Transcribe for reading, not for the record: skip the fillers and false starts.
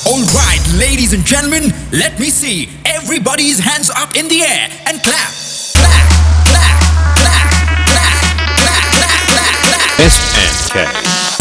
Alright, ladies and gentlemen, let me see everybody's hands up in the air and clap, clap, clap, clap, clap, clap, clap, clap, clap. SNK.